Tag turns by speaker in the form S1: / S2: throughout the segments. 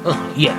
S1: Yeah.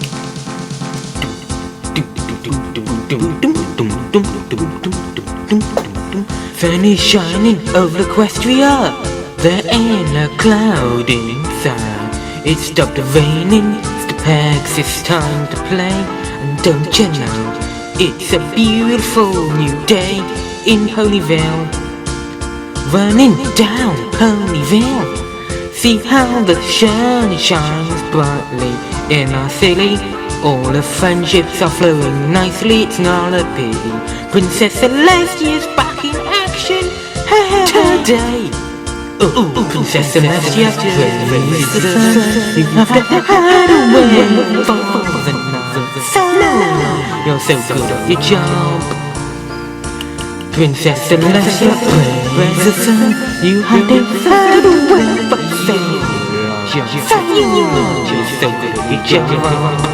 S1: Sun is shining over Equestria. There ain't a cloud inside. It stopped raining. It's the Pegs. It's time to play. And don't you know, it's a beautiful new day in Ponyville. Running down Ponyville. See how the sun shines brightly in our city. All the friendships are flowing nicely, it's not a pity. Princess Celestia's back in action today. Princess Celestia, praise the sun. You have to hide away for the night. So long, you're so good at your job. Princess Celestia, praise the sun. You have to hide away for so long. You're so good at your job.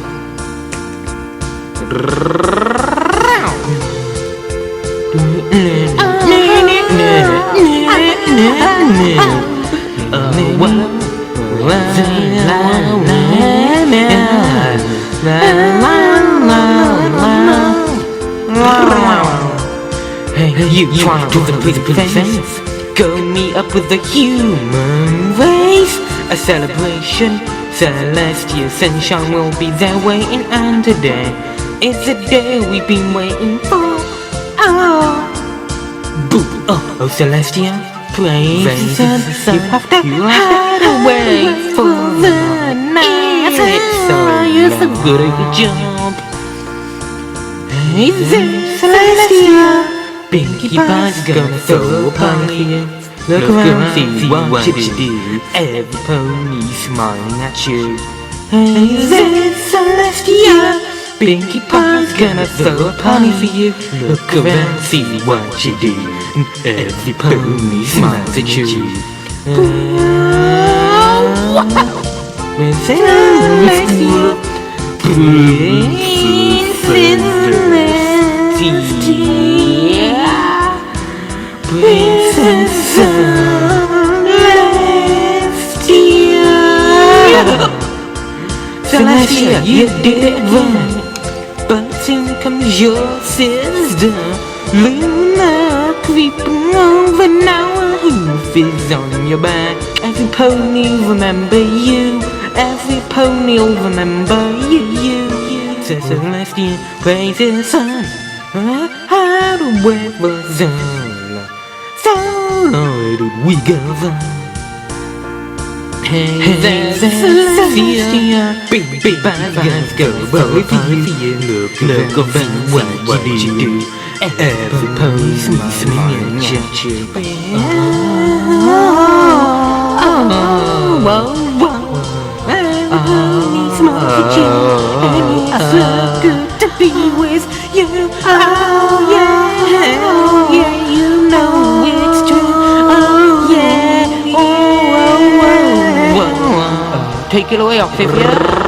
S1: Hey, you trying to the princess? Go meet up with the human race. A celebration. Celestial sunshine will be there waiting, and today is the day we've been waiting for. Oh, Celestia, praise the sun. You have to hide away for the night. You're so good at your job. Hey there, Celestia. Pinkie Pie's gonna throw a party. Look around, see what you do. Every pony smiling at you. Hey there, Celestia. Pinkie Pie's gonna throw a party for you. Look around, see what you do. Every pony smiles at you. Celestia, Princess Celestia, Princess Celestia, you did it right. But in comes your sister, Luna, creeping over now. A hoof is on your back. Every pony remember you. Every pony will remember you. Says Celestia, praise the sun. How the weather's on. So where did we go from? Hey there, Celestia. Big bad guys go rolling for you. Look around, what you do. Every pony smiling at you. Every pony smiles at you. And it's so good to be with you. Oh yeah, you know it's true. Oh yeah. Take it away, Octavia.